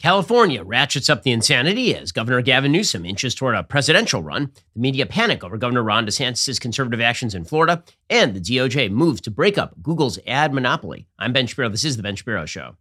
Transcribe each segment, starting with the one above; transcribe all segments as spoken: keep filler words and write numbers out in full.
California ratchets up the insanity as Governor Gavin Newsom inches toward a presidential run. The media panic over Governor Ron DeSantis' conservative actions in Florida, and the D O J moves to break up Google's ad monopoly. I'm Ben Shapiro. This is The Ben Shapiro Show.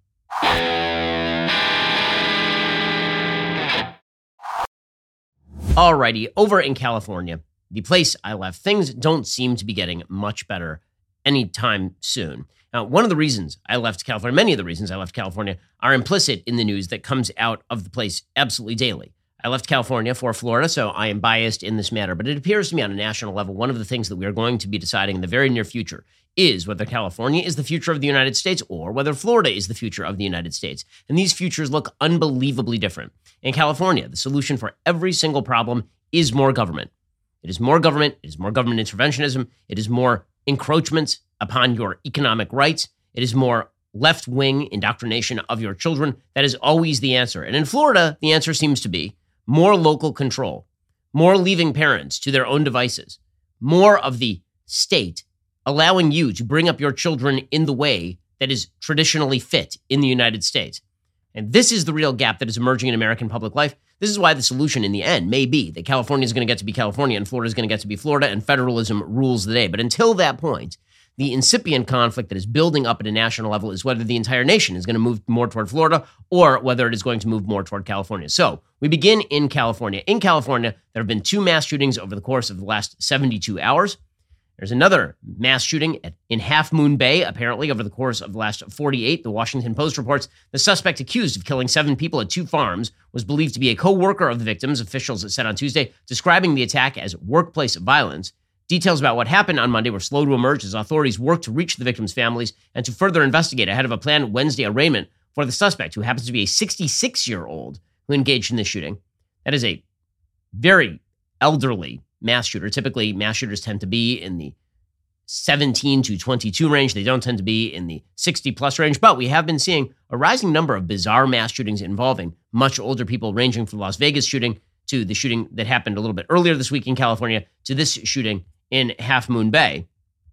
Alrighty, over in California, the place I left, things don't seem to be getting much better anytime soon. Now, one of the reasons I left California, many of the reasons I left California, are implicit in the news that comes out of the place absolutely daily. I left California for Florida, so I am biased in this matter, but it appears to me on a national level, one of the things that we are going to be deciding in the very near future is whether California is the future of the United States or whether Florida is the future of the United States. And these futures look unbelievably different. In California, the solution for every single problem is more government. It is more government, it is more government interventionism, it is more encroachments upon your economic rights, it is more left-wing indoctrination of your children. That is always the answer. And in Florida, the answer seems to be more local control, more leaving parents to their own devices, more of the state allowing you to bring up your children in the way that is traditionally fit in the United States. And this is the real gap that is emerging in American public life. This is why the solution in the end may be that California is going to get to be California and Florida is going to get to be Florida and federalism rules the day. But until that point, the incipient conflict that is building up at a national level is whether the entire nation is going to move more toward Florida or whether it is going to move more toward California. So we begin in California. In California, there have been two mass shootings over the course of the last seventy-two hours. There's another mass shooting at, in Half Moon Bay, apparently, over the course of the last forty-eight. The Washington Post reports the suspect accused of killing seven people at two farms was believed to be a co-worker of the victims, officials said on Tuesday, describing the attack as workplace violence. Details about what happened on Monday were slow to emerge as authorities worked to reach the victims' families and to further investigate ahead of a planned Wednesday arraignment for the suspect, who happens to be a sixty-six-year-old who engaged in this shooting. That is a very elderly mass shooter. Typically, mass shooters tend to be in the seventeen to twenty-two range. They don't tend to be in the sixty-plus range, but we have been seeing a rising number of bizarre mass shootings involving much older people, ranging from the Las Vegas shooting to the shooting that happened a little bit earlier this week in California to this shooting in Half Moon Bay.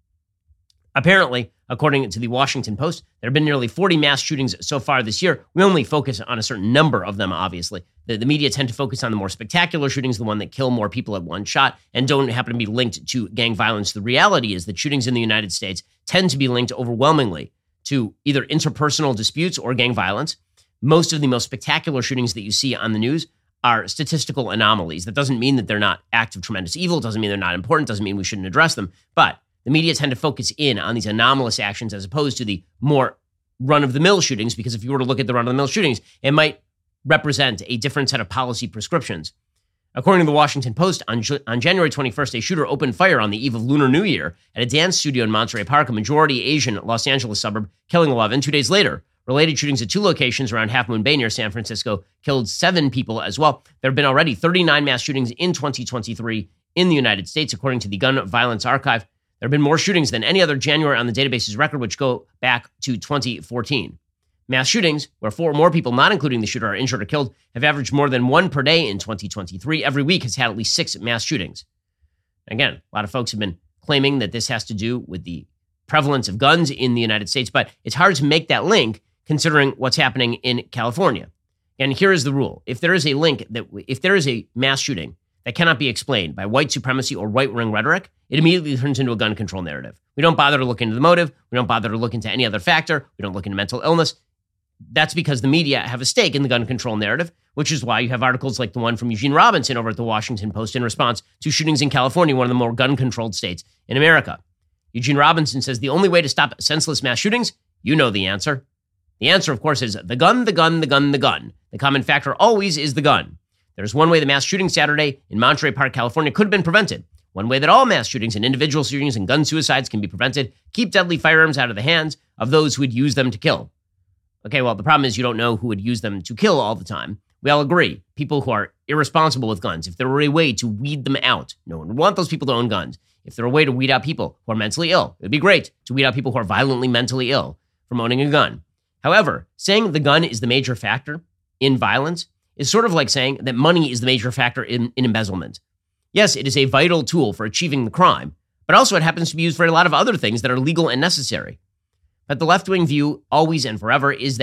Apparently, according to the Washington Post, there have been nearly forty mass shootings so far this year. We only focus on a certain number of them, obviously. The, the media tend to focus on the more spectacular shootings, the one that kill more people at one shot, and don't happen to be linked to gang violence. The reality is that shootings in the United States tend to be linked overwhelmingly to either interpersonal disputes or gang violence. Most of the most spectacular shootings that you see on the news are statistical anomalies. That doesn't mean that they're not acts of tremendous evil. It doesn't mean they're not important. It doesn't mean we shouldn't address them. But the media tend to focus in on these anomalous actions as opposed to the more run-of-the-mill shootings, because if you were to look at the run-of-the-mill shootings, it might represent a different set of policy prescriptions. According to the Washington Post, on, on January twenty-first, a shooter opened fire on the eve of Lunar New Year at a dance studio in Monterey Park, a majority Asian Los Angeles suburb, killing eleven. Two days later, related shootings at two locations around Half Moon Bay near San Francisco killed seven people as well. There have been already thirty-nine mass shootings in twenty twenty-three in the United States, according to the Gun Violence Archive. There have been more shootings than any other January on the database's record, which go back to twenty fourteen. Mass shootings, where four or more people, not including the shooter, are injured or killed, have averaged more than one per day in twenty twenty-three. Every week has had at least six mass shootings. Again, a lot of folks have been claiming that this has to do with the prevalence of guns in the United States, but it's hard to make that link considering what's happening in California. And here is the rule. If there is a link, that if there is a mass shooting that cannot be explained by white supremacy or right-wing rhetoric, it immediately turns into a gun control narrative. We don't bother to look into the motive. We don't bother to look into any other factor. We don't look into mental illness. That's because the media have a stake in the gun control narrative, which is why you have articles like the one from Eugene Robinson over at the Washington Post in response to shootings in California, one of the more gun-controlled states in America. Eugene Robinson says the only way to stop senseless mass shootings, you know the answer. The answer, of course, is the gun, the gun, the gun, the gun. The common factor always is the gun. There's one way the mass shooting Saturday in Monterey Park, California could have been prevented. One way that all mass shootings and individual shootings and gun suicides can be prevented: keep deadly firearms out of the hands of those who would use them to kill. Okay, well, the problem is you don't know who would use them to kill all the time. We all agree. People who are irresponsible with guns, if there were a way to weed them out, no one would want those people to own guns. If there were a way to weed out people who are mentally ill, it would be great to weed out people who are violently mentally ill from owning a gun. However, saying the gun is the major factor in violence is sort of like saying that money is the major factor in, in embezzlement. Yes, it is a vital tool for achieving the crime, but also it happens to be used for a lot of other things that are legal and necessary. But the left-wing view, always and forever, is that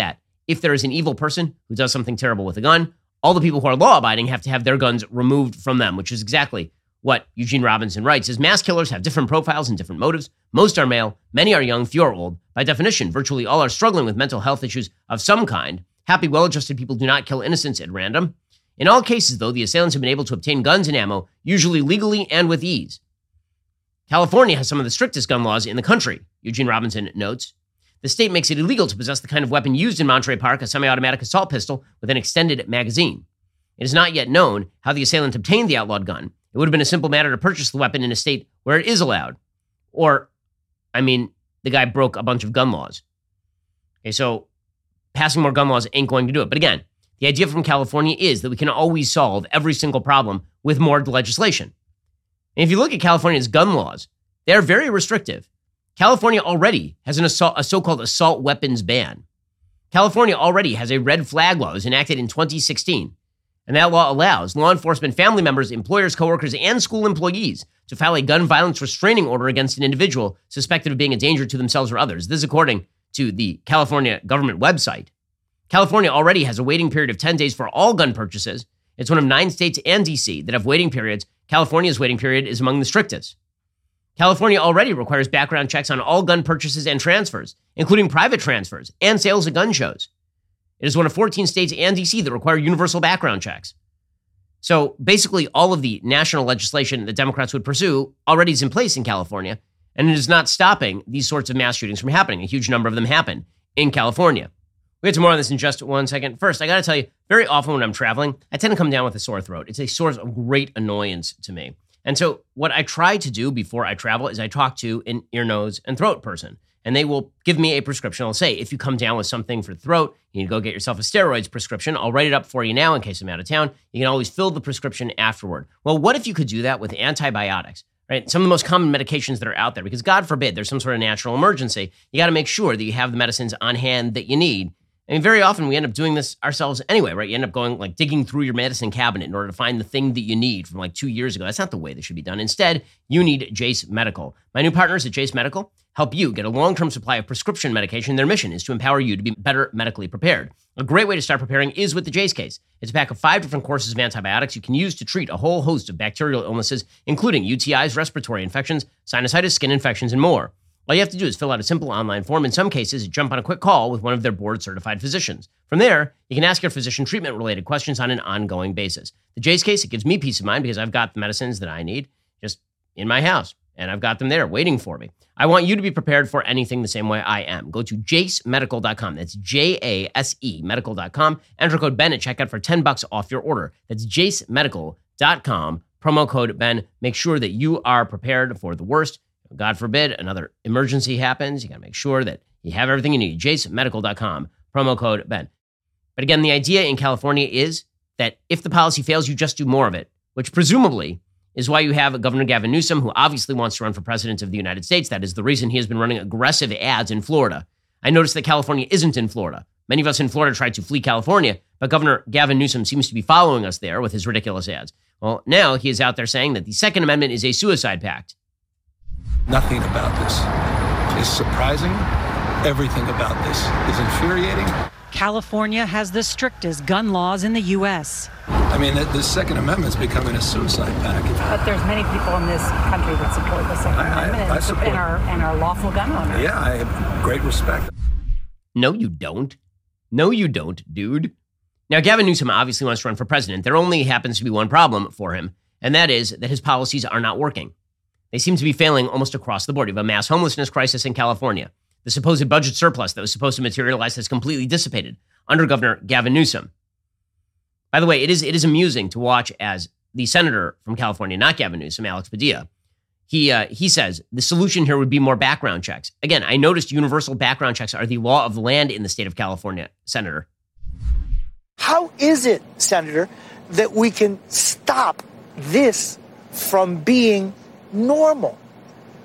if there is an evil person who does something terrible with a gun, all the people who are law-abiding have to have their guns removed from them, which is exactly what Eugene Robinson writes. As mass killers have different profiles and different motives. Most are male, many are young, few are old. By definition, virtually all are struggling with mental health issues of some kind. Happy, well-adjusted people do not kill innocents at random. In all cases, though, the assailants have been able to obtain guns and ammo, usually legally and with ease. California has some of the strictest gun laws in the country, Eugene Robinson notes. The state makes it illegal to possess the kind of weapon used in Monterey Park, a semi-automatic assault pistol with an extended magazine. It is not yet known how the assailant obtained the outlawed gun. It would have been a simple matter to purchase the weapon in a state where it is allowed. Or, I mean, the guy broke a bunch of gun laws. Okay, so passing more gun laws ain't going to do it. But again, the idea from California is that we can always solve every single problem with more legislation. And if you look at California's gun laws, they're very restrictive. California already has an assault, a so-called assault weapons ban. California already has a red flag law that was enacted in twenty sixteen. And that law allows law enforcement, family members, employers, coworkers, and school employees to file a gun violence restraining order against an individual suspected of being a danger to themselves or others. This is according to the California government website. California already has a waiting period of ten days for all gun purchases. It's one of nine states and D C that have waiting periods. California's waiting period is among the strictest. California already requires background checks on all gun purchases and transfers, including private transfers and sales at gun shows. It is one of fourteen states and D C that require universal background checks. So basically, all of the national legislation that Democrats would pursue already is in place in California, and it is not stopping these sorts of mass shootings from happening. A huge number of them happen in California. We'll get to more on this in just one second. First, I got to tell you, very often when I'm traveling, I tend to come down with a sore throat. It's a source of great annoyance to me. And so what I try to do before I travel is I talk to an ear, nose, and throat person. And they will give me a prescription. I'll say, if you come down with something for the throat, you need to go get yourself a steroids prescription. I'll write it up for you now in case I'm out of town. You can always fill the prescription afterward. Well, what if you could do that with antibiotics, right? Some of the most common medications that are out there, because God forbid there's some sort of natural emergency. You got to make sure that you have the medicines on hand that you need. I mean, very often we end up doing this ourselves anyway, right? You end up going, like, digging through your medicine cabinet in order to find the thing that you need from like two years ago. That's not the way this should be done. Instead, you need Jase Medical. My new partners at Jase Medical help you get a long-term supply of prescription medication. Their mission is to empower you to be better medically prepared. A great way to start preparing is with the Jase case. It's a pack of five different courses of antibiotics you can use to treat a whole host of bacterial illnesses, including U T Is, respiratory infections, sinusitis, skin infections, and more. All you have to do is fill out a simple online form. In some cases, jump on a quick call with one of their board-certified physicians. From there, you can ask your physician treatment-related questions on an ongoing basis. The Jase case, it gives me peace of mind because I've got the medicines that I need just in my house, and I've got them there waiting for me. I want you to be prepared for anything the same way I am. Go to jase medical dot com. That's J A S E medical dot com. Enter code Ben at checkout for ten bucks off your order. That's jase medical dot com. Promo code Ben. Make sure that you are prepared for the worst. God forbid another emergency happens. You got to make sure that you have everything you need. jase medical dot com, promo code Ben. But again, the idea in California is that if the policy fails, you just do more of it, which presumably is why you have Governor Gavin Newsom, who obviously wants to run for president of the United States. That is the reason he has been running aggressive ads in Florida. I noticed that California isn't in Florida. Many of us in Florida tried to flee California, but Governor Gavin Newsom seems to be following us there with his ridiculous ads. Well, now he is out there saying that the Second Amendment is a suicide pact. Nothing about this is surprising. Everything about this is infuriating. California has the strictest gun laws in the U S. I mean, the, the Second Amendment is becoming a suicide pact. But there's many people in this country that support the Second I, Amendment I, I and, support, and, our, and our lawful gun owners. Yeah, I have great respect. No, you don't. No, you don't, dude. Now, Gavin Newsom obviously wants to run for president. There only happens to be one problem for him, and that is that his policies are not working. They seem to be failing almost across the board. You have a mass homelessness crisis in California. The supposed budget surplus that was supposed to materialize has completely dissipated under Governor Gavin Newsom. By the way, it is it is amusing to watch as the senator from California, not Gavin Newsom, Alex Padilla, he uh, he says the solution here would be more background checks. Again, I noticed universal background checks are the law of the land in the state of California, Senator. How is it, Senator, that we can stop this from being normal?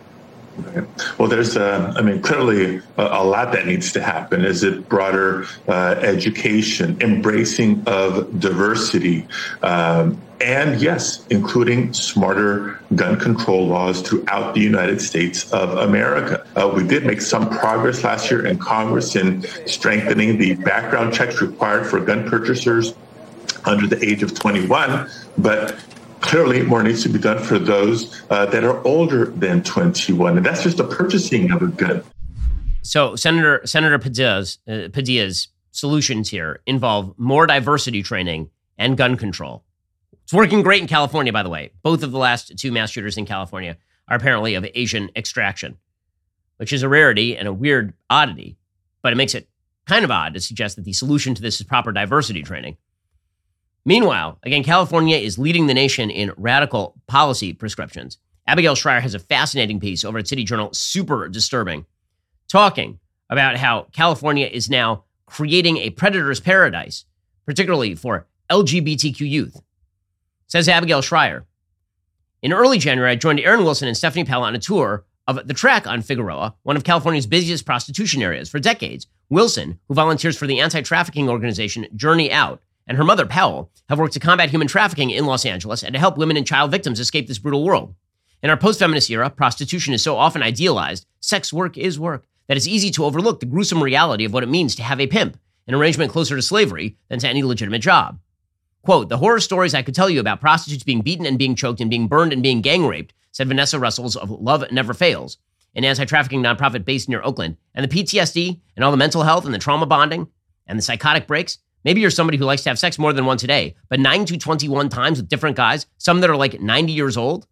Right. Well, there's, uh, I mean, clearly a, a lot that needs to happen. Is it broader uh, education, embracing of diversity, um, and yes, including smarter gun control laws throughout the United States of America. Uh, we did make some progress last year in Congress in strengthening the background checks required for gun purchasers under the age of twenty-one, but clearly more needs to be done for those uh, that are older than twenty-one. And that's just the purchasing of a gun. So Senator Senator Padilla's, uh, Padilla's solutions here involve more diversity training and gun control. It's working great in California, by the way. Both of the last two mass shooters in California are apparently of Asian extraction, which is a rarity and a weird oddity, but it makes it kind of odd to suggest that the solution to this is proper diversity training. Meanwhile, again, California is leading the nation in radical policy prescriptions. Abigail Shrier has a fascinating piece over at City Journal, super disturbing, talking about how California is now creating a predator's paradise, particularly for L G B T Q youth. Says Abigail Shrier, in early January, I joined Aaron Wilson and Stephanie Pell on a tour of the track on Figueroa, one of California's busiest prostitution areas. For decades, Wilson, who volunteers for the anti-trafficking organization Journey Out, and her mother, Powell, have worked to combat human trafficking in Los Angeles and to help women and child victims escape this brutal world. In our post-feminist era, prostitution is so often idealized, sex work is work, that it's easy to overlook the gruesome reality of what it means to have a pimp, an arrangement closer to slavery than to any legitimate job. Quote, the horror stories I could tell you about prostitutes being beaten and being choked and being burned and being gang raped, said Vanessa Russells of Love Never Fails, an anti-trafficking nonprofit based near Oakland, and the P T S D and all the mental health and the trauma bonding and the psychotic breaks. Maybe you're somebody who likes to have sex more than once a day, but nine to twenty-one times with different guys, some that are like ninety years old,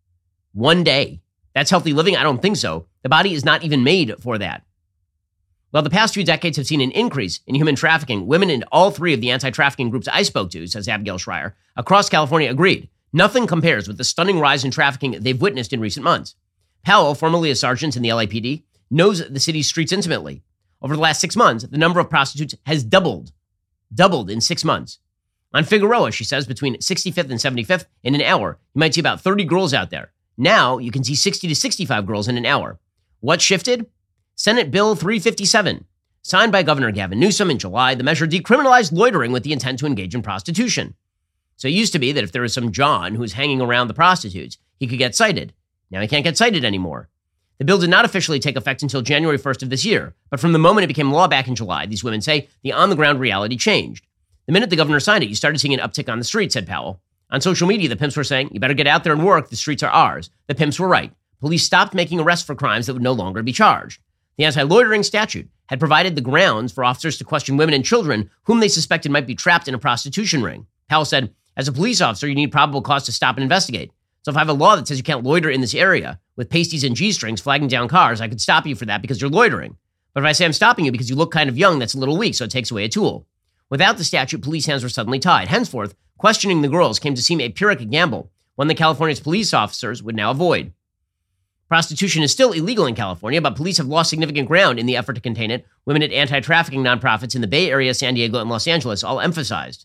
one day. That's healthy living? I don't think so. The body is not even made for that. Well, the past few decades have seen an increase in human trafficking. Women in all three of the anti-trafficking groups I spoke to, says Abigail Shrier, across California agreed. Nothing compares with the stunning rise in trafficking they've witnessed in recent months. Powell, formerly a sergeant in the L A P D, knows the city's streets intimately. Over the last six months, the number of prostitutes has doubled. Doubled in six months. On Figueroa, she says, between sixty-fifth and seventy-fifth, in an hour, you might see about thirty girls out there. Now, you can see sixty to sixty-five girls in an hour. What shifted? Senate Bill three fifty-seven, signed by Governor Gavin Newsom in July. The measure decriminalized loitering with the intent to engage in prostitution. So it used to be that if there was some John who was hanging around the prostitutes, he could get cited. Now he can't get cited anymore. The bill did not officially take effect until January first of this year, but from the moment it became law back in July, these women say the on-the-ground reality changed. The minute the governor signed it, you started seeing an uptick on the street, said Powell. On social media, the pimps were saying, you better get out there and work, the streets are ours. The pimps were right. Police stopped making arrests for crimes that would no longer be charged. The anti-loitering statute had provided the grounds for officers to question women and children whom they suspected might be trapped in a prostitution ring. Powell said, as a police officer, you need probable cause to stop and investigate. So if I have a law that says you can't loiter in this area with pasties and G-strings flagging down cars, I could stop you for that because you're loitering. But if I say I'm stopping you because you look kind of young, that's a little weak, so it takes away a tool. Without the statute, police hands were suddenly tied. Henceforth, questioning the girls came to seem a Pyrrhic gamble, one that California's police officers would now avoid. Prostitution is still illegal in California, but police have lost significant ground in the effort to contain it. Women at anti-trafficking nonprofits in the Bay Area, San Diego, and Los Angeles all emphasized.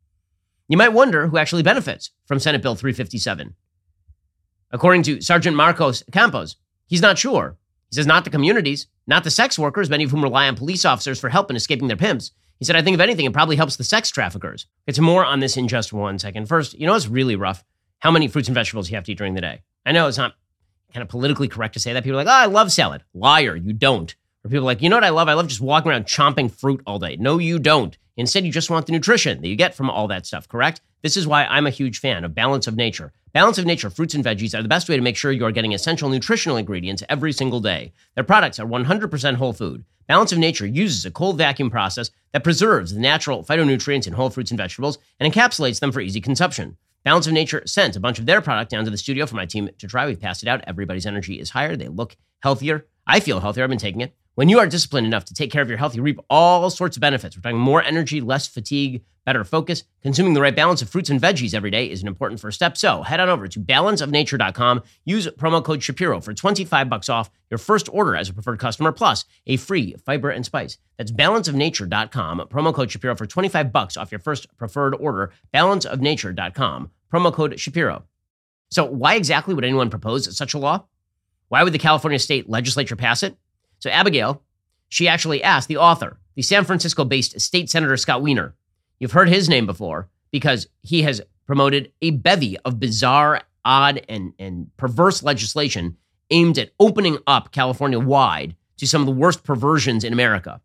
You might wonder who actually benefits from Senate Bill three fifty-seven. According to Sergeant Marcos Campos, he's not sure. He says not the communities, not the sex workers, many of whom rely on police officers for help in escaping their pimps. He said, I think if anything, it probably helps the sex traffickers. Get to more on this in just one second. First, you know what's really rough? How many fruits and vegetables you have to eat during the day. I know it's not kind of politically correct to say that. People are like, oh, I love salad. Liar, you don't. Or people are like, you know what I love? I love just walking around chomping fruit all day. No, you don't. Instead, you just want the nutrition that you get from all that stuff, correct? This is why I'm a huge fan of Balance of Nature. Balance of Nature fruits and veggies are the best way to make sure you are getting essential nutritional ingredients every single day. Their products are one hundred percent whole food. Balance of Nature uses a cold vacuum process that preserves the natural phytonutrients in whole fruits and vegetables and encapsulates them for easy consumption. Balance of Nature sent a bunch of their product down to the studio for my team to try. We've passed it out. Everybody's energy is higher. They look healthier. I feel healthier. I've been taking it. When you are disciplined enough to take care of your health, you reap all sorts of benefits. We're talking more energy, less fatigue, better focus. Consuming the right balance of fruits and veggies every day is an important first step. So head on over to balance of nature dot com. Use promo code Shapiro for twenty-five bucks off your first order as a preferred customer, plus a free fiber and spice. That's balance of nature dot com. Promo code Shapiro for twenty-five bucks off your first preferred order. balance of nature dot com. Promo code Shapiro. So why exactly would anyone propose such a law? Why would the California state legislature pass it? So Abigail, she actually asked the author, the San Francisco-based state senator Scott Wiener. You've heard his name before because he has promoted a bevy of bizarre, odd, and, and perverse legislation aimed at opening up California wide to some of the worst perversions in America.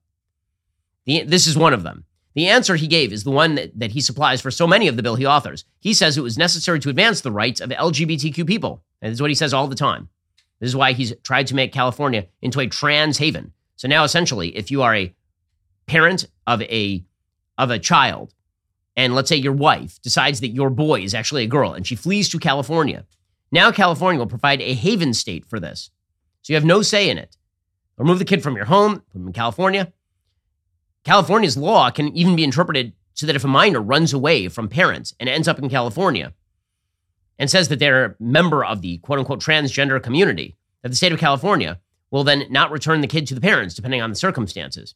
The, this is one of them. The answer he gave is the one that, that he supplies for so many of the bill he authors. He says it was necessary to advance the rights of L G B T Q people. And this is what he says all the time. This is why he's tried to make California into a trans haven. So now essentially, if you are a parent of a, of a child, and let's say your wife decides that your boy is actually a girl and she flees to California, now California will provide a haven state for this. So you have no say in it. Remove the kid from your home, put him in California. California's law can even be interpreted so that if a minor runs away from parents and ends up in California and says that they're a member of the quote-unquote transgender community, that the state of California will then not return the kid to the parents depending on the circumstances.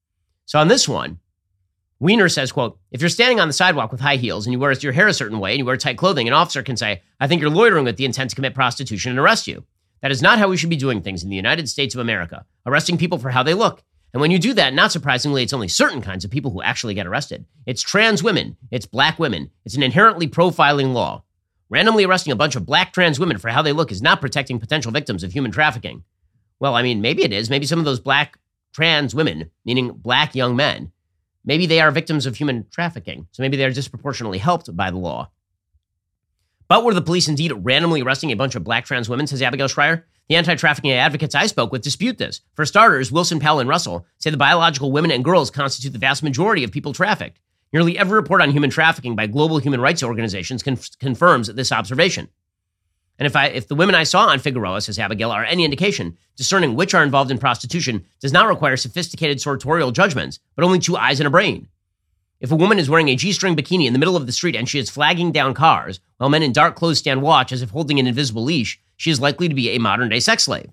So on this one, Wiener says, quote, if you're standing on the sidewalk with high heels and you wear your hair a certain way and you wear tight clothing, an officer can say, I think you're loitering with the intent to commit prostitution and arrest you. That is not how we should be doing things in the United States of America, arresting people for how they look. And when you do that, not surprisingly, it's only certain kinds of people who actually get arrested. It's trans women. It's black women. It's an inherently profiling law. Randomly arresting a bunch of black trans women for how they look is not protecting potential victims of human trafficking. Well, I mean, maybe it is. Maybe some of those black trans women, meaning black young men, maybe they are victims of human trafficking. So maybe they're disproportionately helped by the law. But were the police indeed randomly arresting a bunch of black trans women, says Abigail Schreier? The anti-trafficking advocates I spoke with dispute this. For starters, Wilson, Powell, and Russell say the biological women and girls constitute the vast majority of people trafficked. Nearly every report on human trafficking by global human rights organizations conf- confirms this observation. And if I, if the women I saw on Figueroa, says Abigail, are any indication, discerning which are involved in prostitution does not require sophisticated sartorial judgments, but only two eyes and a brain. If a woman is wearing a G-string bikini in the middle of the street and she is flagging down cars, while men in dark clothes stand watch as if holding an invisible leash, she is likely to be a modern-day sex slave.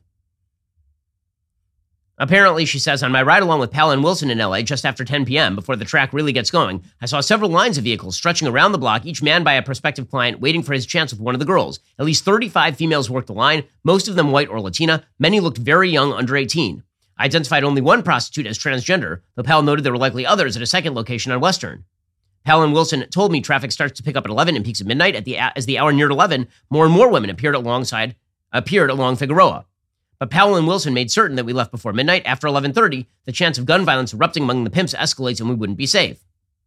Apparently, she says, on my ride along with Powell and Wilson in L A just after ten p.m., before the track really gets going, I saw several lines of vehicles stretching around the block, each manned by a prospective client waiting for his chance with one of the girls. At least thirty-five females worked the line, most of them white or Latina. Many looked very young, under eighteen. I identified only one prostitute as transgender, though Powell noted there were likely others at a second location on Western. Powell and Wilson told me traffic starts to pick up at eleven and peaks at midnight. At the, as the hour neared eleven, more and more women appeared alongside, appeared along Figueroa. But Powell and Wilson made certain that we left before midnight. After eleven thirty, the chance of gun violence erupting among the pimps escalates and we wouldn't be safe.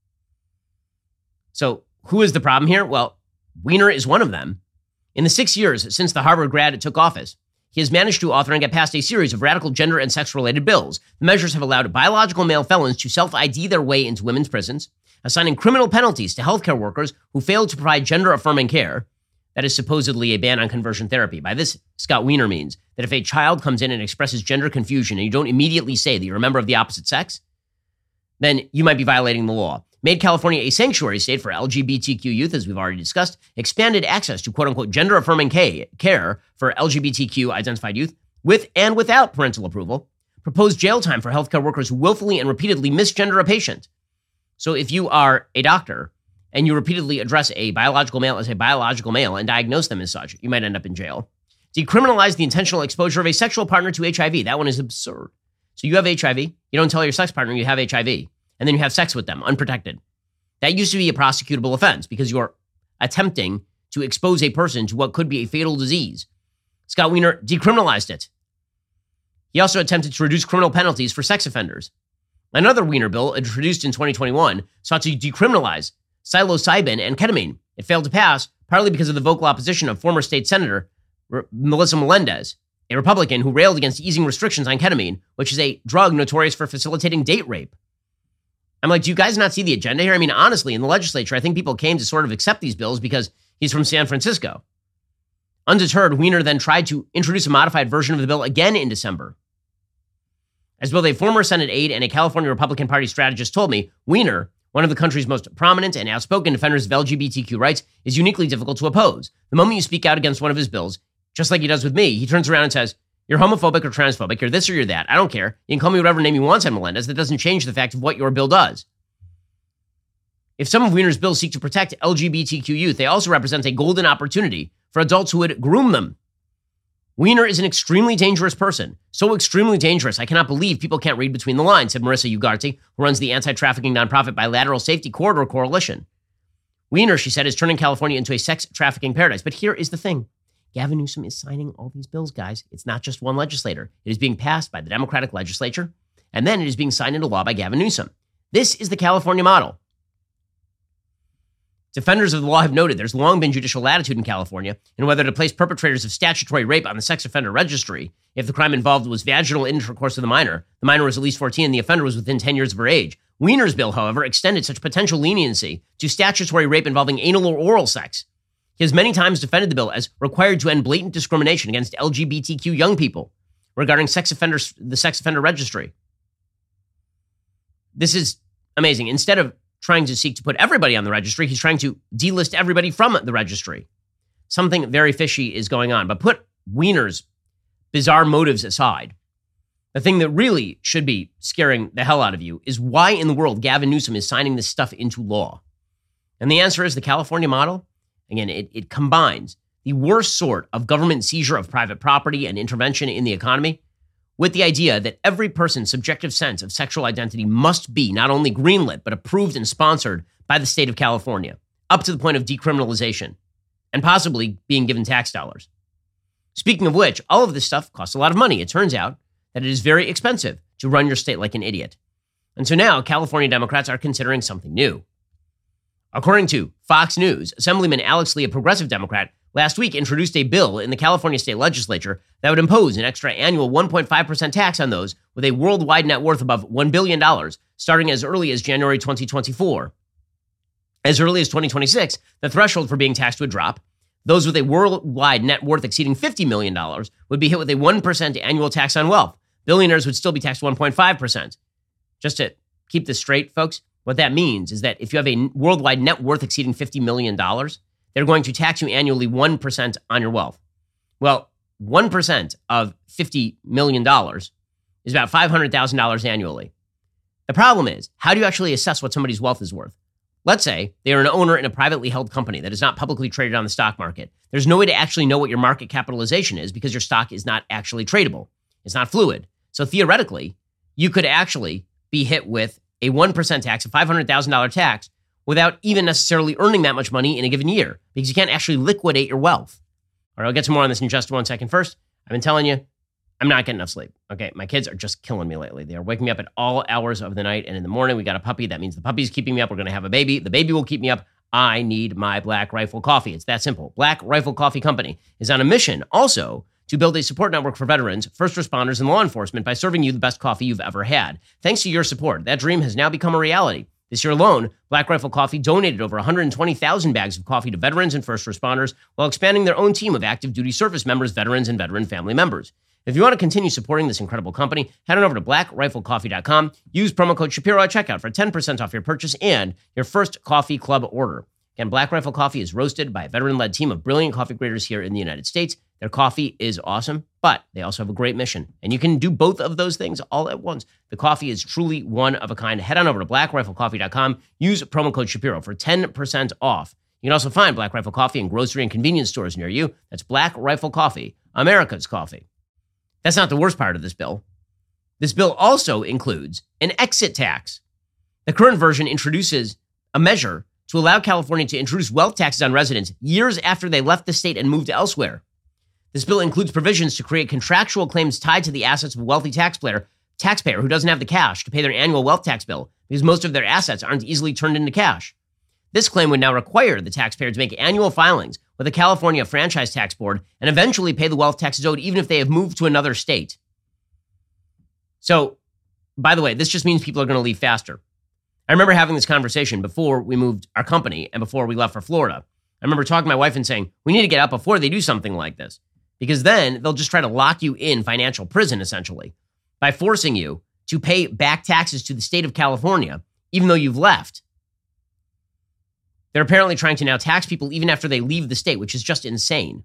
So who is the problem here? Well, Wiener is one of them. In the six years since the Harvard grad took office, he has managed to author and get passed a series of radical gender and sex-related bills. The measures have allowed biological male felons to self-I D their way into women's prisons, assigning criminal penalties to healthcare workers who failed to provide gender-affirming care. That is supposedly a ban on conversion therapy. By this, Scott Wiener means that if a child comes in and expresses gender confusion and you don't immediately say that you're a member of the opposite sex, then you might be violating the law. Made California a sanctuary state for L G B T Q youth, as we've already discussed, expanded access to quote-unquote gender-affirming care for L G B T Q-identified youth with and without parental approval, proposed jail time for healthcare workers who willfully and repeatedly misgender a patient. So if you are a doctor and you repeatedly address a biological male as a biological male and diagnose them as such, you might end up in jail. Decriminalize the intentional exposure of a sexual partner to H I V. That one is absurd. So you have H I V. You don't tell your sex partner you have H I V. And then you have sex with them, unprotected. That used to be a prosecutable offense because you're attempting to expose a person to what could be a fatal disease. Scott Wiener decriminalized it. He also attempted to reduce criminal penalties for sex offenders. Another Wiener bill, introduced in twenty twenty-one, sought to decriminalize psilocybin and ketamine. It failed to pass, partly because of the vocal opposition of former state senator R- Melissa Melendez, a Republican who railed against easing restrictions on ketamine, which is a drug notorious for facilitating date rape. I'm like, do you guys not see the agenda here? I mean, honestly, in the legislature, I think people came to sort of accept these bills because he's from San Francisco. Undeterred, Wiener then tried to introduce a modified version of the bill again in December. As both a former Senate aide and a California Republican Party strategist told me, Wiener, one of the country's most prominent and outspoken defenders of L G B T Q rights, is uniquely difficult to oppose. The moment you speak out against one of his bills, just like he does with me, he turns around and says, you're homophobic or transphobic, you're this or you're that. I don't care. You can call me whatever name you want, said Melendez. That doesn't change the fact of what your bill does. If some of Wiener's bills seek to protect L G B T Q youth, they also represent a golden opportunity for adults who would groom them. Weiner is an extremely dangerous person. So extremely dangerous, I cannot believe people can't read between the lines, said Marissa Ugarte, who runs the anti-trafficking nonprofit Bilateral Safety Corridor Coalition. Weiner, she said, is turning California into a sex trafficking paradise. But here is the thing. Gavin Newsom is signing all these bills, guys. It's not just one legislator. It is being passed by the Democratic legislature, and then it is being signed into law by Gavin Newsom. This is the California model. Defenders of the law have noted there's long been judicial latitude in California in whether to place perpetrators of statutory rape on the sex offender registry if the crime involved was vaginal intercourse with a minor. The minor was at least fourteen and the offender was within ten years of her age. Weiner's bill, however, extended such potential leniency to statutory rape involving anal or oral sex. He has many times defended the bill as required to end blatant discrimination against L G B T Q young people regarding sex offenders, the sex offender registry. This is amazing. Instead of trying to seek to put everybody on the registry, he's trying to delist everybody from the registry. Something very fishy is going on. But put Weiner's bizarre motives aside, the thing that really should be scaring the hell out of you is why in the world Gavin Newsom is signing this stuff into law. And the answer is the California model. Again, it, it combines the worst sort of government seizure of private property and intervention in the economy with the idea that every person's subjective sense of sexual identity must be not only greenlit, but approved and sponsored by the state of California, up to the point of decriminalization, and possibly being given tax dollars. Speaking of which, all of this stuff costs a lot of money. It turns out that it is very expensive to run your state like an idiot. And so now California Democrats are considering something new. According to Fox News, Assemblyman Alex Lee, a progressive Democrat, last week introduced a bill in the California state legislature that would impose an extra annual one point five percent tax on those with a worldwide net worth above one billion dollars, starting as early as January twenty twenty-four. As early as twenty twenty-six, the threshold for being taxed would drop. Those with a worldwide net worth exceeding fifty million dollars would be hit with a one percent annual tax on wealth. Billionaires would still be taxed one point five percent. Just to keep this straight, folks, what that means is that if you have a worldwide net worth exceeding fifty million dollars, they're going to tax you annually one percent on your wealth. Well, one percent of fifty million dollars is about five hundred thousand dollars annually. The problem is, how do you actually assess what somebody's wealth is worth? Let's say they are an owner in a privately held company that is not publicly traded on the stock market. There's no way to actually know what your market capitalization is because your stock is not actually tradable. It's not fluid. So theoretically, you could actually be hit with a one percent tax, a five hundred thousand dollars tax, without even necessarily earning that much money in a given year because you can't actually liquidate your wealth. All right, I'll get to more on this in just one second. First, I've been telling you, I'm not getting enough sleep. Okay, my kids are just killing me lately. They are waking me up at all hours of the night, and in the morning, we got a puppy. That means the puppy's keeping me up. We're going to have a baby. The baby will keep me up. I need my Black Rifle Coffee. It's that simple. Black Rifle Coffee Company is on a mission also to build a support network for veterans, first responders, and law enforcement by serving you the best coffee you've ever had. Thanks to your support, that dream has now become a reality. This year alone, Black Rifle Coffee donated over one hundred twenty thousand bags of coffee to veterans and first responders while expanding their own team of active duty service members, veterans, and veteran family members. If you want to continue supporting this incredible company, head on over to black rifle coffee dot com. Use promo code Shapiro at checkout for ten percent off your purchase and your first coffee club order. Again, Black Rifle Coffee is roasted by a veteran-led team of brilliant coffee graders here in the United States. Their coffee is awesome, but they also have a great mission. And you can do both of those things all at once. The coffee is truly one of a kind. Head on over to black rifle coffee dot com. Use promo code Shapiro for ten percent off. You can also find Black Rifle Coffee in grocery and convenience stores near you. That's Black Rifle Coffee, America's coffee. That's not the worst part of this bill. This bill also includes an exit tax. The current version introduces a measure to allow California to introduce wealth taxes on residents years after they left the state and moved elsewhere. This bill includes provisions to create contractual claims tied to the assets of a wealthy taxpayer, taxpayer who doesn't have the cash to pay their annual wealth tax bill because most of their assets aren't easily turned into cash. This claim would now require the taxpayer to make annual filings with the California Franchise Tax Board and eventually pay the wealth taxes owed even if they have moved to another state. So, by the way, this just means people are going to leave faster. I remember having this conversation before we moved our company and before we left for Florida. I remember talking to my wife and saying, we need to get out before they do something like this, because then they'll just try to lock you in financial prison, essentially, by forcing you to pay back taxes to the state of California, even though you've left. They're apparently trying to now tax people even after they leave the state, which is just insane.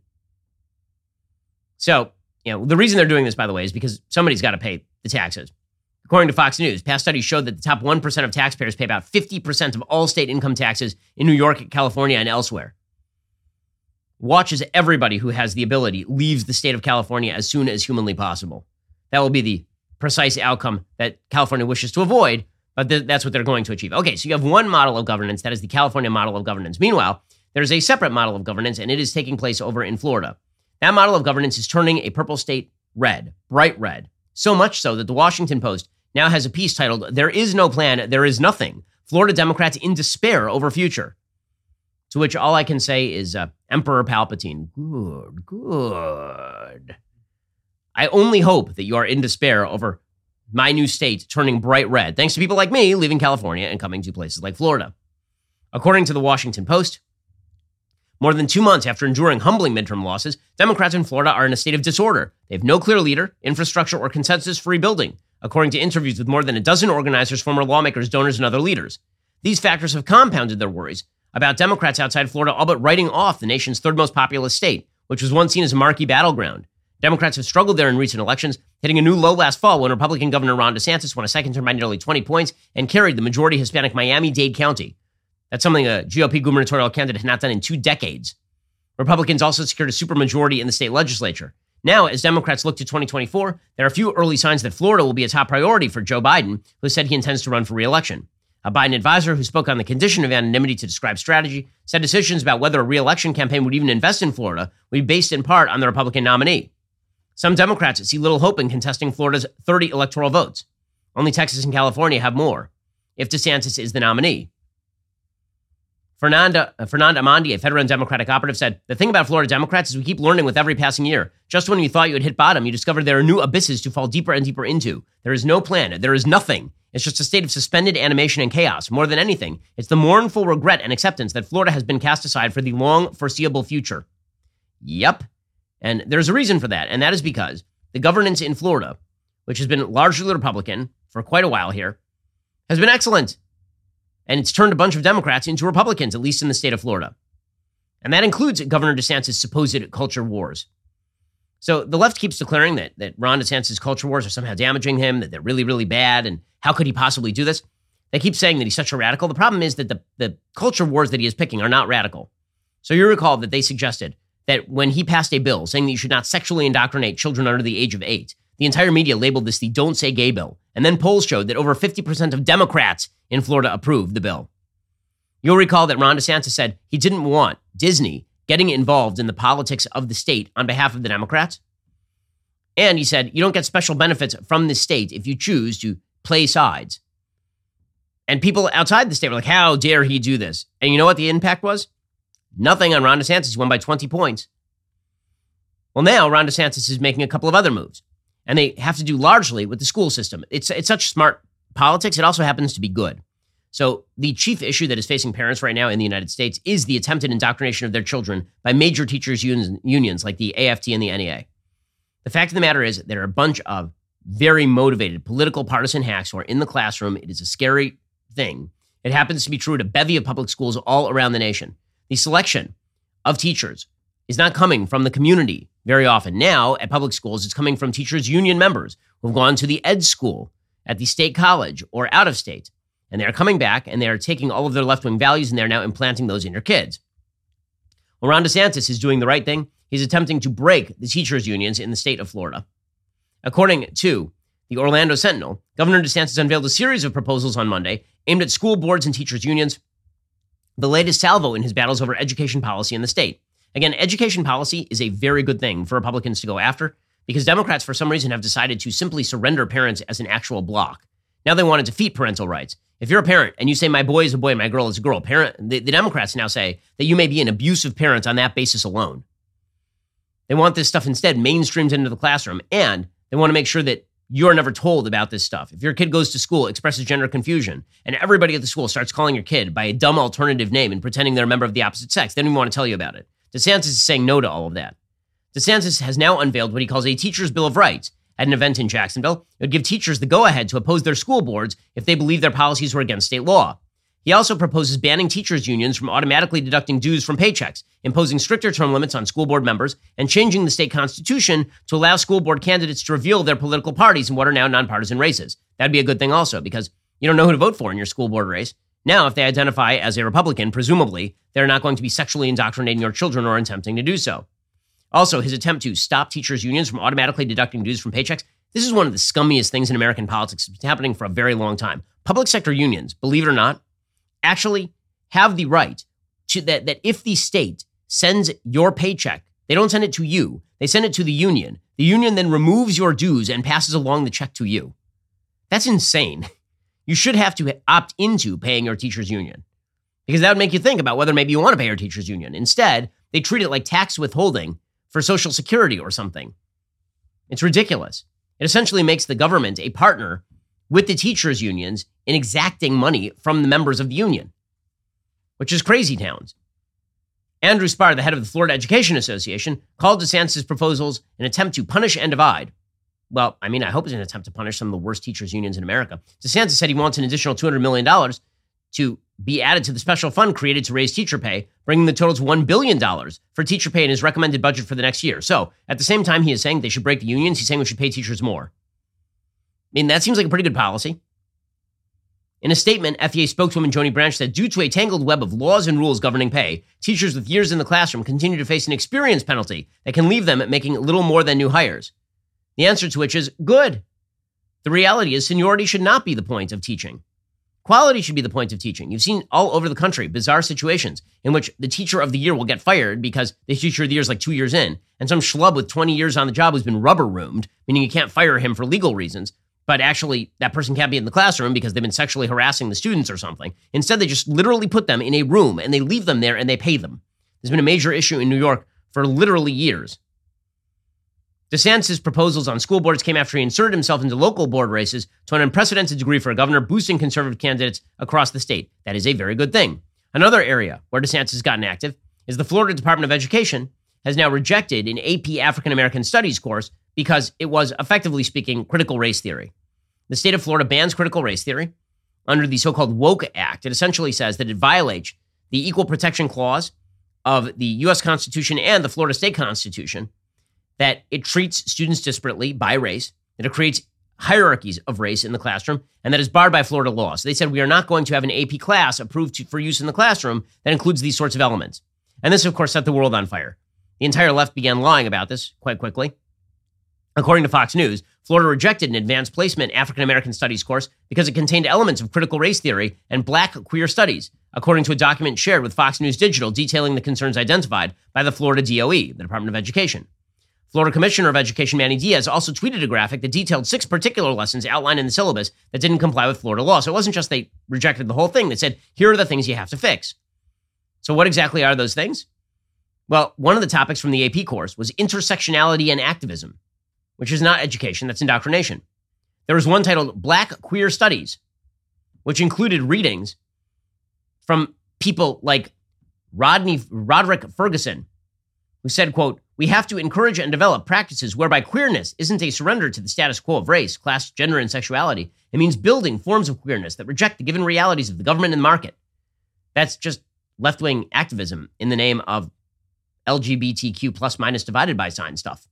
So, you know, the reason they're doing this, by the way, is because somebody's got to pay the taxes. According to Fox News, past studies showed that the top one percent of taxpayers pay about fifty percent of all state income taxes in New York, California, and elsewhere. watch as everybody who has the ability leaves the state of California as soon as humanly possible. That will be the precise outcome that California wishes to avoid, but th- that's what they're going to achieve. Okay, so you have one model of governance. That is the California model of governance. Meanwhile, there's a separate model of governance, and it is taking place over in Florida. That model of governance is turning a purple state red, bright red, so much so that the Washington Post now has a piece titled, "There is no plan, there is nothing. Florida Democrats in despair over future." To which all I can say is, uh, Emperor Palpatine, good, good. I only hope that you are in despair over my new state turning bright red, thanks to people like me leaving California and coming to places like Florida. According to the Washington Post, more than two months after enduring humbling midterm losses, Democrats in Florida are in a state of disorder. They have no clear leader, infrastructure, or consensus for rebuilding, according to interviews with more than a dozen organizers, former lawmakers, donors, and other leaders. These factors have compounded their worries about Democrats outside Florida all but writing off the nation's third most populous state, which was once seen as a marquee battleground. Democrats have struggled there in recent elections, hitting a new low last fall when Republican Governor Ron DeSantis won a second term by nearly twenty points and carried the majority Hispanic Miami-Dade County. That's something a G O P gubernatorial candidate had not done in two decades. Republicans also secured a supermajority in the state legislature. Now, as Democrats look to twenty twenty-four, there are a few early signs that Florida will be a top priority for Joe Biden, who said he intends to run for re-election. A Biden advisor who spoke on the condition of anonymity to describe strategy said decisions about whether a re-election campaign would even invest in Florida would be based in part on the Republican nominee. Some Democrats see little hope in contesting Florida's thirty electoral votes. Only Texas and California have more, if DeSantis is the nominee. Fernanda, uh, Fernanda Amandi, a federal Democratic operative, said, "The thing about Florida Democrats is we keep learning with every passing year. Just when you thought you had hit bottom, you discovered there are new abysses to fall deeper and deeper into. There is no plan. There is nothing. It's just a state of suspended animation and chaos. More than anything, it's the mournful regret and acceptance that Florida has been cast aside for the long foreseeable future." Yep. And there's a reason for that, and that is because the governance in Florida, which has been largely Republican for quite a while here, has been excellent. And it's turned a bunch of Democrats into Republicans, at least in the state of Florida. And that includes Governor DeSantis' supposed culture wars. So the left keeps declaring that, that Ron DeSantis' culture wars are somehow damaging him, that they're really, really bad, and how could he possibly do this? They keep saying that he's such a radical. The problem is that the, the culture wars that he is picking are not radical. So you recall that they suggested that when he passed a bill saying that you should not sexually indoctrinate children under the age of eight, the entire media labeled this the Don't Say Gay bill. And then polls showed that over fifty percent of Democrats in Florida approved the bill. You'll recall that Ron DeSantis said he didn't want Disney getting involved in the politics of the state on behalf of the Democrats. And he said, you don't get special benefits from the state if you choose to play sides. And people outside the state were like, how dare he do this? And you know what the impact was? Nothing on Ron DeSantis. He won by twenty points. Well, now Ron DeSantis is making a couple of other moves. And they have to do largely with the school system. It's, it's such smart politics. It also happens to be good. So the chief issue that is facing parents right now in the United States is the attempted indoctrination of their children by major teachers unions, unions like the A F T and the N E A. The fact of the matter is that there are a bunch of very motivated political partisan hacks who are in the classroom. It is a scary thing. It happens to be true at a bevy of public schools all around the nation. The selection of teachers is not coming from the community very often. Now, at public schools, it's coming from teachers' union members who have gone to the ed school at the state college or out of state. And they're coming back and they're taking all of their left-wing values and they're now implanting those in your kids. Well, Ron DeSantis is doing the right thing. He's attempting to break the teachers' unions in the state of Florida. According to the Orlando Sentinel, Governor DeSantis unveiled a series of proposals on Monday aimed at school boards and teachers' unions, the latest salvo in his battles over education policy in the state. Again, education policy is a very good thing for Republicans to go after because Democrats, for some reason, have decided to simply surrender parents as an actual block. Now they want to defeat parental rights. If you're a parent and you say, my boy is a boy and my girl is a girl, parent, the, the Democrats now say that you may be an abusive parent on that basis alone. They want this stuff instead mainstreamed into the classroom, and they want to make sure that you're never told about this stuff. If your kid goes to school, expresses gender confusion, and everybody at the school starts calling your kid by a dumb alternative name and pretending they're a member of the opposite sex, they don't even want to tell you about it. DeSantis is saying no to all of that. DeSantis has now unveiled what he calls a teacher's bill of rights. At an event in Jacksonville, it would give teachers the go-ahead to oppose their school boards if they believe their policies were against state law. He also proposes banning teachers' unions from automatically deducting dues from paychecks, imposing stricter term limits on school board members, and changing the state constitution to allow school board candidates to reveal their political parties in what are now nonpartisan races. That'd be a good thing also, because you don't know who to vote for in your school board race. Now, if they identify as a Republican, presumably, they're not going to be sexually indoctrinating your children or attempting to do so. Also, his attempt to stop teachers' unions from automatically deducting dues from paychecks, this is one of the scummiest things in American politics. It's been happening for a very long time. Public sector unions, believe it or not, actually have the right to that, that if the state sends your paycheck, they don't send it to you, they send it to the union. The union then removes your dues and passes along the check to you. That's insane. You should have to opt into paying your teachers' union because that would make you think about whether maybe you want to pay your teachers' union. Instead, they treat it like tax withholding for Social Security or something. It's ridiculous. It essentially makes the government a partner with the teachers' unions in exacting money from the members of the union, which is crazy towns. Andrew Spar, the head of the Florida Education Association, called DeSantis' proposals an attempt to punish and divide. Well, I mean, I hope it's an attempt to punish some of the worst teachers' unions in America. DeSantis said he wants an additional two hundred million dollars to be added to the special fund created to raise teacher pay, bringing the total to one billion dollars for teacher pay in his recommended budget for the next year. So at the same time he is saying they should break the unions, he's saying we should pay teachers more. I mean, that seems like a pretty good policy. In a statement, F E A spokeswoman Joni Branch said, due to a tangled web of laws and rules governing pay, teachers with years in the classroom continue to face an experience penalty that can leave them making little more than new hires. The answer to which is good. The reality is seniority should not be the point of teaching. Quality should be the point of teaching. You've seen all over the country bizarre situations in which the teacher of the year will get fired because the teacher of the year is like two years in, and some schlub with twenty years on the job who's been rubber-roomed, meaning you can't fire him for legal reasons, but actually that person can't be in the classroom because they've been sexually harassing the students or something. Instead, they just literally put them in a room and they leave them there and they pay them. There's been a major issue in New York for literally years. DeSantis' proposals on school boards came after he inserted himself into local board races to an unprecedented degree for a governor, boosting conservative candidates across the state. That is a very good thing. Another area where DeSantis has gotten active is the Florida Department of Education has now rejected an A P African American Studies course because it was, effectively speaking, critical race theory. The state of Florida bans critical race theory under the so-called Woke Act. It essentially says that it violates the Equal Protection Clause of the U S Constitution and the Florida State Constitution, that it treats students disparately by race, that it creates hierarchies of race in the classroom, and that is barred by Florida law. So they said, we are not going to have an A P class approved to, for use in the classroom that includes these sorts of elements. And this, of course, set the world on fire. The entire left began lying about this quite quickly. According to Fox News, Florida rejected an advanced placement African American Studies course because it contained elements of critical race theory and black queer studies, according to a document shared with Fox News Digital detailing the concerns identified by the Florida D O E, the Department of Education. Florida Commissioner of Education Manny Diaz also tweeted a graphic that detailed six particular lessons outlined in the syllabus that didn't comply with Florida law. So it wasn't just they rejected the whole thing. They said, here are the things you have to fix. So what exactly are those things? Well, one of the topics from the A P course was intersectionality and activism, which is not education, that's indoctrination. There was one titled Black Queer Studies, which included readings from people like Rodney Roderick Ferguson, who said, quote, we have to encourage and develop practices whereby queerness isn't a surrender to the status quo of race, class, gender, and sexuality. It means building forms of queerness that reject the given realities of the government and market. That's just left-wing activism in the name of L G B T Q plus minus divided by sign stuff.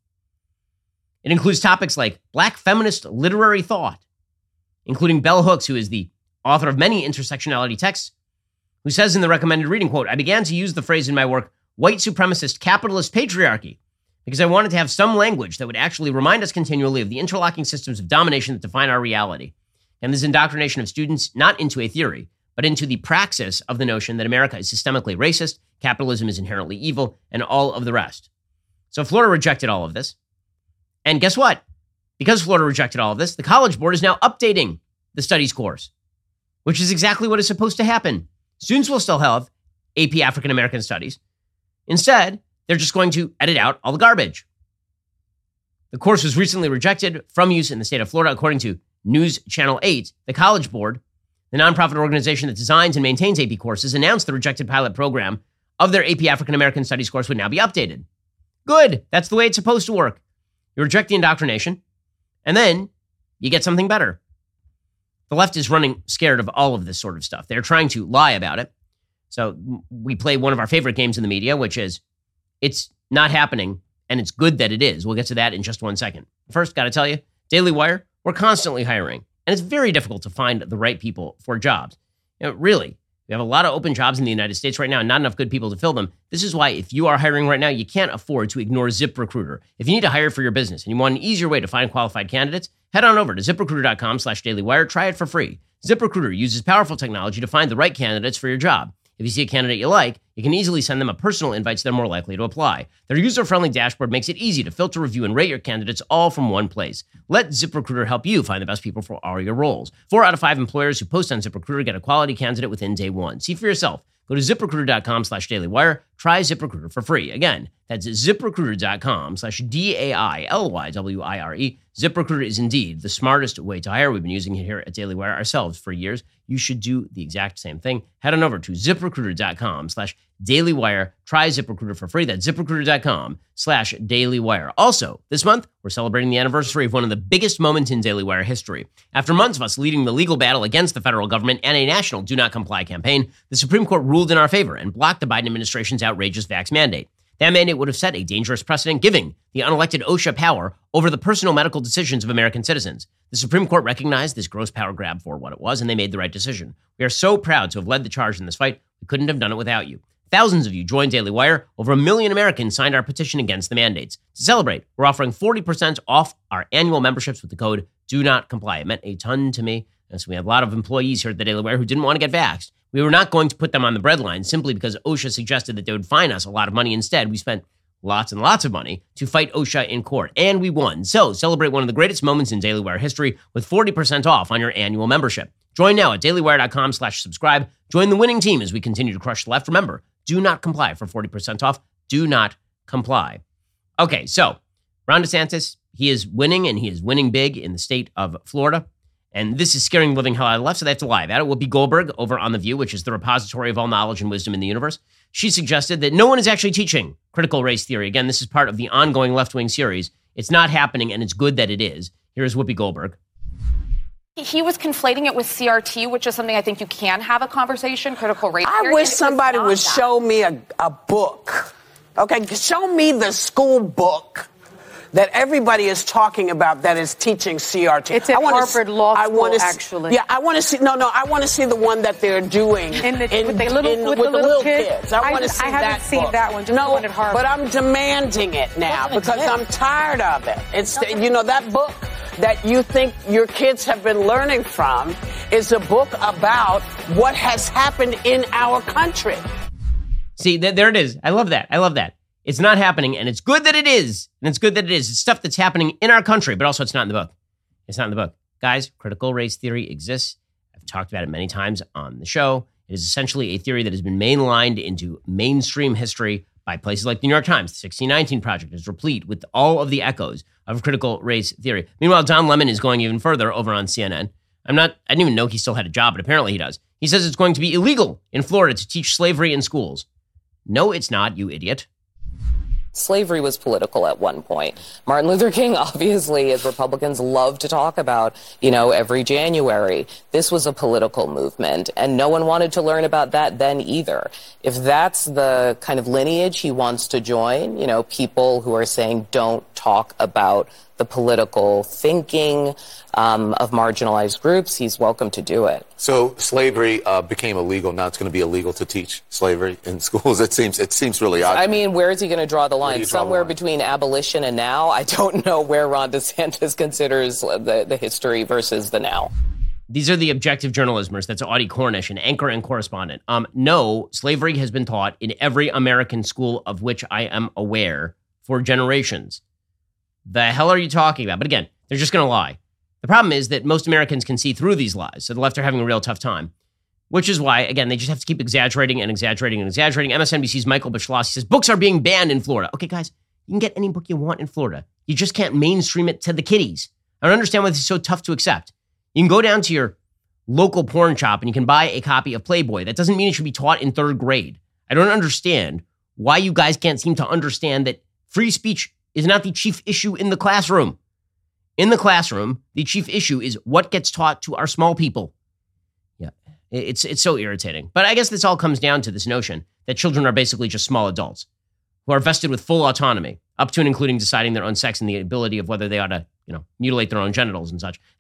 It includes topics like Black feminist literary thought, including Bell Hooks, who is the author of many intersectionality texts, who says in the recommended reading, quote, I began to use the phrase in my work, white supremacist capitalist patriarchy, because I wanted to have some language that would actually remind us continually of the interlocking systems of domination that define our reality. And this indoctrination of students not into a theory, but into the praxis of the notion that America is systemically racist, capitalism is inherently evil, and all of the rest. So Florida rejected all of this. And guess what? Because Florida rejected all of this, the College Board is now updating the studies course, which is exactly what is supposed to happen. Students will still have A P African American Studies. Instead, they're just going to edit out all the garbage. The course was recently rejected from use in the state of Florida, according to News Channel eight. The College Board, the nonprofit organization that designs and maintains A P courses, announced the rejected pilot program of their A P African American Studies course would now be updated. Good. That's the way it's supposed to work. You reject the indoctrination, and then you get something better. The left is running scared of all of this sort of stuff. They're trying to lie about it. So we play one of our favorite games in the media, which is it's not happening, and it's good that it is. We'll get to that in just one second. First, got to tell you, Daily Wire, we're constantly hiring, and it's very difficult to find the right people for jobs. You know, really, we have a lot of open jobs in the United States right now and not enough good people to fill them. This is why if you are hiring right now, you can't afford to ignore ZipRecruiter. If you need to hire for your business and you want an easier way to find qualified candidates, head on over to ZipRecruiter.com slash dailywire. Try it for free. ZipRecruiter uses powerful technology to find the right candidates for your job. If you see a candidate you like, you can easily send them a personal invite so they're more likely to apply. Their user-friendly dashboard makes it easy to filter, review, and rate your candidates all from one place. Let ZipRecruiter help you find the best people for all your roles. Four out of five employers who post on ZipRecruiter get a quality candidate within day one. See for yourself. Go to ZipRecruiter.com slash dailywire. Try ZipRecruiter for free. Again, that's ZipRecruiter.com slash D-A-I-L-Y-W-I-R-E. ZipRecruiter is indeed the smartest way to hire. We've been using it here at Daily Wire ourselves for years. You should do the exact same thing. Head on over to ZipRecruiter.com slash dailywire. Try ZipRecruiter for free. That's ZipRecruiter.com slash dailywire. Also, this month, we're celebrating the anniversary of one of the biggest moments in Daily Wire history. After months of us leading the legal battle against the federal government and a national do not comply campaign, the Supreme Court ruled in our favor and blocked the Biden administration's outrageous vax mandate. That mandate would have set a dangerous precedent, giving the unelected OSHA power over the personal medical decisions of American citizens. The Supreme Court recognized this gross power grab for what it was, and they made the right decision. We are so proud to have led the charge in this fight. We couldn't have done it without you. Thousands of you joined Daily Wire. Over a million Americans signed our petition against the mandates. To celebrate, we're offering forty percent off our annual memberships with the code Do Not Comply. It meant a ton to me. And so we have a lot of employees here at the Daily Wire who didn't want to get vaxxed. We were not going to put them on the breadline simply because OSHA suggested that they would fine us a lot of money instead. We spent lots and lots of money to fight OSHA in court, and we won. So celebrate one of the greatest moments in Daily Wire history with forty percent off on your annual membership. Join now at dailywire.com slash subscribe. Join the winning team as we continue to crush the left. Remember, do not comply for forty percent off. Do not comply. Okay, so Ron DeSantis, he is winning, and he is winning big in the state of Florida. And this is scaring the living hell out of the left, so they have to lie about it. Whoopi Goldberg over on The View, which is the repository of all knowledge and wisdom in the universe, she suggested that no one is actually teaching critical race theory. Again, this is part of the ongoing left-wing series. It's not happening, and it's good that it is. Here's Whoopi Goldberg. He was conflating it with C R T, which is something I think you can have a conversation, critical race theory. I wish somebody would show me a, a book. Okay, show me the school book that everybody is talking about that is teaching C R T. It's at Harvard Law School, actually. Yeah, I want to see. No, no, I want to see the one that they're doing in the, in, with the little, in, with with the little, little kids. kids. I, I want to see I haven't that seen book. that one. Just no, the one at Harvard. But I'm demanding it now because I'm tired of it. It's you know that book that you think your kids have been learning from is a book about what has happened in our country. See, th- there it is. I love that. I love that. It's not happening, and it's good that it is. And it's good that it is. It's stuff that's happening in our country, but also it's not in the book. It's not in the book. Guys, critical race theory exists. I've talked about it many times on the show. It is essentially a theory that has been mainlined into mainstream history by places like the New York Times. The sixteen nineteen Project is replete with all of the echoes of critical race theory. Meanwhile, Don Lemon is going even further over on C N N. I'm not, I didn't even know he still had a job, but apparently he does. He says it's going to be illegal in Florida to teach slavery in schools. No, it's not, you idiot. Slavery was political at one point. Martin Luther King, obviously, as Republicans love to talk about, you know, every January, this was a political movement, and no one wanted to learn about that then either. If that's the kind of lineage he wants to join, you know, people who are saying don't talk about the political thinking um, of marginalized groups, he's welcome to do it. So slavery uh, became illegal. Now it's going to be illegal to teach slavery in schools. It seems it seems really odd. I mean, where is he going to draw the line? Somewhere the line? Between abolition and now. I don't know where Ron DeSantis considers the, the history versus the now. These are the objective journalismers. That's Audie Cornish, an anchor and correspondent. Um, no, slavery has been taught in every American school of which I am aware for generations. The hell are you talking about? But again, they're just going to lie. The problem is that most Americans can see through these lies, so the left are having a real tough time, which is why, again, they just have to keep exaggerating and exaggerating and exaggerating. M S N B C's Michael Beschloss says, books are being banned in Florida. Okay, guys, you can get any book you want in Florida. You just can't mainstream it to the kiddies. I don't understand why this is so tough to accept. You can go down to your local porn shop and you can buy a copy of Playboy. That doesn't mean it should be taught in third grade. I don't understand why you guys can't seem to understand that free speech is not the chief issue in the classroom. In the classroom, the chief issue is what gets taught to our small people. Yeah, it's it's so irritating. But I guess this all comes down to this notion that children are basically just small adults who are vested with full autonomy, up to and including deciding their own sex and the ability of whether they ought to, you know, mutilate their own genitals and such. Anyway,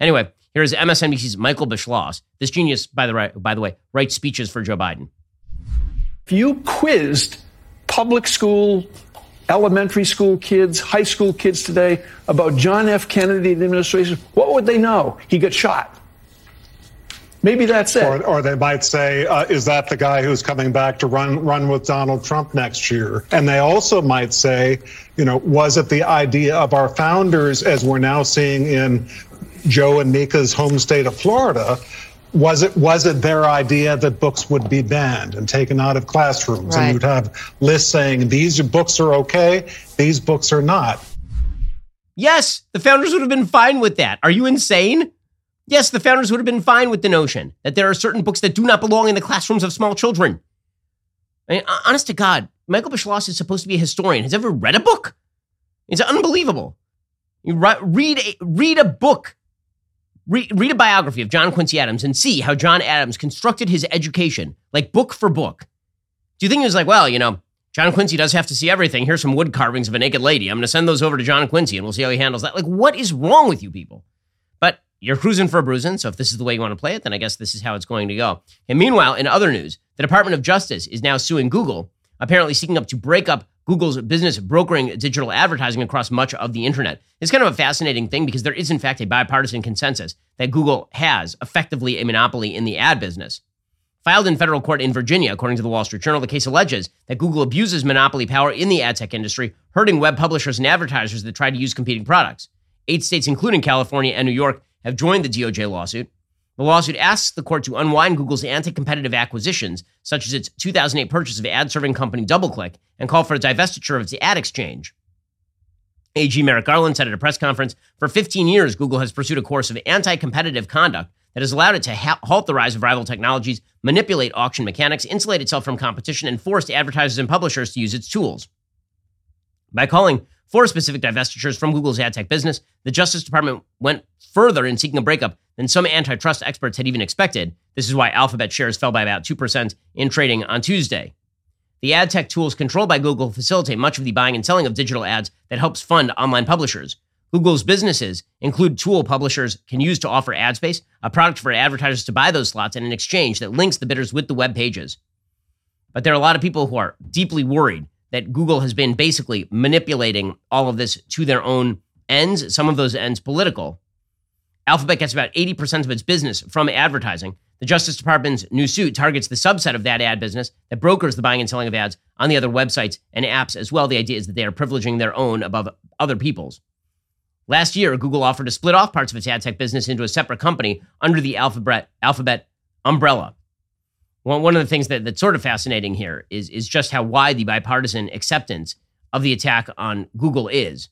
Here is M S N B C's Michael Beschloss. This genius, by the, right, by the way, writes speeches for Joe Biden. If you quizzed public school, elementary school kids, high school kids today about John F. Kennedy and the administration, what would they know? He got shot. Maybe that's it. Or, or they might say, uh, is that the guy who's coming back to run run with Donald Trump next year? And they also might say, you know, was it the idea of our founders, as we're now seeing in Joe and Mika's home state of Florida, was it was it their idea that books would be banned and taken out of classrooms? Right. And you'd have lists saying, these books are okay, these books are not. Yes, the founders would have been fine with that. Are you insane? Yes, the founders would have been fine with the notion that there are certain books that do not belong in the classrooms of small children. I mean, honest to God, Michael Beschloss is supposed to be a historian. Has ever read a book? It's unbelievable. You read a, read a book. Read, read a biography of John Quincy Adams and see how John Adams constructed his education, like book for book. Do you think he was like, well, you know, John Quincy does have to see everything. Here's some wood carvings of a naked lady. I'm going to send those over to John Quincy and we'll see how he handles that. Like, what is wrong with you people? But you're cruising for a bruising, so if this is the way you want to play it, then I guess this is how it's going to go. And meanwhile, in other news, the Department of Justice is now suing Google, apparently seeking up to break up Google's business brokering digital advertising across much of the internet. It's kind of a fascinating thing because there is, in fact, a bipartisan consensus that Google has effectively a monopoly in the ad business. Filed in federal court in Virginia, according to the Wall Street Journal, the case alleges that Google abuses monopoly power in the ad tech industry, hurting web publishers and advertisers that try to use competing products. Eight states, including California and New York, have joined the D O J lawsuit. The lawsuit asks the court to unwind Google's anti-competitive acquisitions, such as its two thousand eight purchase of ad-serving company DoubleClick, and call for a divestiture of its ad exchange. A G Merrick Garland said at a press conference, for fifteen years, Google has pursued a course of anti-competitive conduct that has allowed it to ha- halt the rise of rival technologies, manipulate auction mechanics, insulate itself from competition, and force advertisers and publishers to use its tools. By calling for specific divestitures from Google's ad tech business, the Justice Department went further in seeking a breakup than some antitrust experts had even expected. This is why Alphabet shares fell by about two percent in trading on Tuesday. The ad tech tools controlled by Google facilitate much of the buying and selling of digital ads that helps fund online publishers. Google's businesses include tool publishers can use to offer ad space, a product for advertisers to buy those slots, and an exchange that links the bidders with the web pages. But there are a lot of people who are deeply worried that Google has been basically manipulating all of this to their own ends, some of those ends political. Alphabet gets about eighty percent of its business from advertising. The Justice Department's new suit targets the subset of that ad business that brokers the buying and selling of ads on the other websites and apps as well. The idea is that they are privileging their own above other people's. Last year, Google offered to split off parts of its ad tech business into a separate company under the Alphabet, Alphabet umbrella. Well, one of the things that, that's sort of fascinating here is, is just how wide the bipartisan acceptance of the attack on Google is.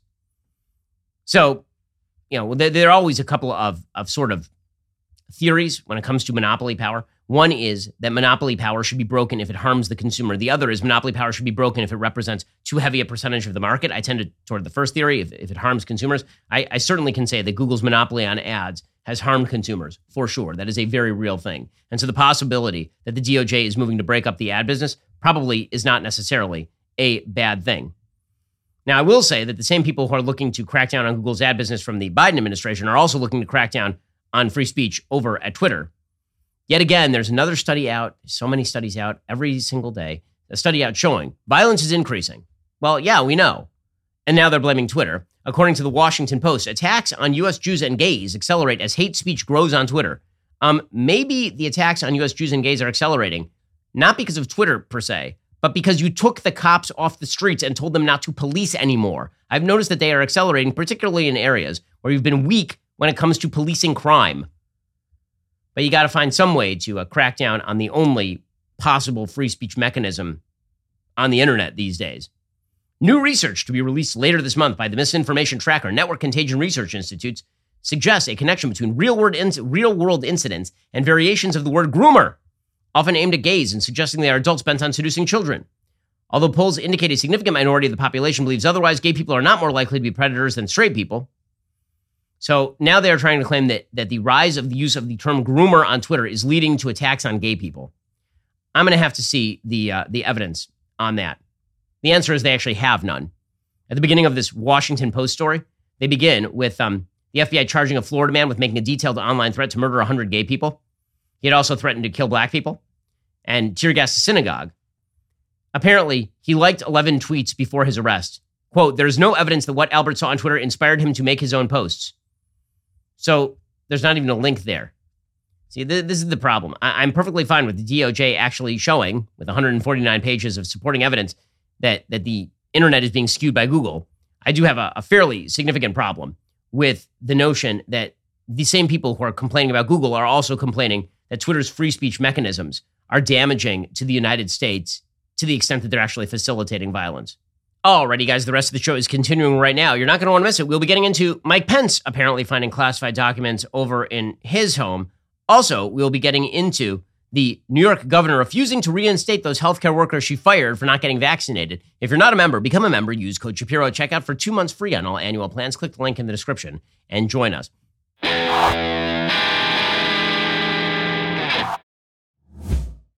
So, you know, there, there are always a couple of, of sort of theories when it comes to monopoly power. One is that monopoly power should be broken if it harms the consumer. The other is monopoly power should be broken if it represents too heavy a percentage of the market. I tend to toward the first theory, if, if it harms consumers. I, I certainly can say that Google's monopoly on ads has harmed consumers, for sure. That is a very real thing. And so the possibility that the D O J is moving to break up the ad business probably is not necessarily a bad thing. Now, I will say that the same people who are looking to crack down on Google's ad business from the Biden administration are also looking to crack down on free speech over at Twitter. Yet again, there's another study out, so many studies out every single day, a study out showing violence is increasing. Well, yeah, we know. And now they're blaming Twitter. According to the Washington Post, attacks on U S Jews and gays accelerate as hate speech grows on Twitter. Um, maybe the attacks on U S Jews and gays are accelerating, not because of Twitter per se, but because you took the cops off the streets and told them not to police anymore. I've noticed that they are accelerating, particularly in areas where you've been weak when it comes to policing crime. But you got to find some way to uh, crack down on the only possible free speech mechanism on the internet these days. New research to be released later this month by the Misinformation Tracker Network Contagion Research Institutes suggests a connection between real-world inc- real-world incidents and variations of the word groomer, often aimed at gays and suggesting they are adults bent on seducing children. Although polls indicate a significant minority of the population believes otherwise, gay people are not more likely to be predators than straight people. So now they're trying to claim that, that the rise of the use of the term groomer on Twitter is leading to attacks on gay people. I'm going to have to see the uh, the evidence on that. The answer is they actually have none. At the beginning of this Washington Post story, they begin with um, The F B I charging a Florida man with making a detailed online threat to murder one hundred gay people. He had also threatened to kill black people and tear gas a synagogue. Apparently, he liked eleven tweets before his arrest. Quote, there's no evidence that what Albert saw on Twitter inspired him to make his own posts. So there's not even a link there. See, th- this is the problem. I- I'm perfectly fine with the D O J actually showing, with one hundred forty-nine pages of supporting evidence, that, that the internet is being skewed by Google. I do have a, a fairly significant problem with the notion that the same people who are complaining about Google are also complaining that Twitter's free speech mechanisms are damaging to the United States to the extent that they're actually facilitating violence. Alrighty, guys, the rest of the show is continuing right now. You're not going to want to miss it. We'll be getting into Mike Pence apparently finding classified documents over in his home. Also, we'll be getting into the New York governor refusing to reinstate those healthcare workers she fired for not getting vaccinated. If you're not a member, become a member. Use code Shapiro at checkout for two months free on all annual plans. Click the link in the description and join us.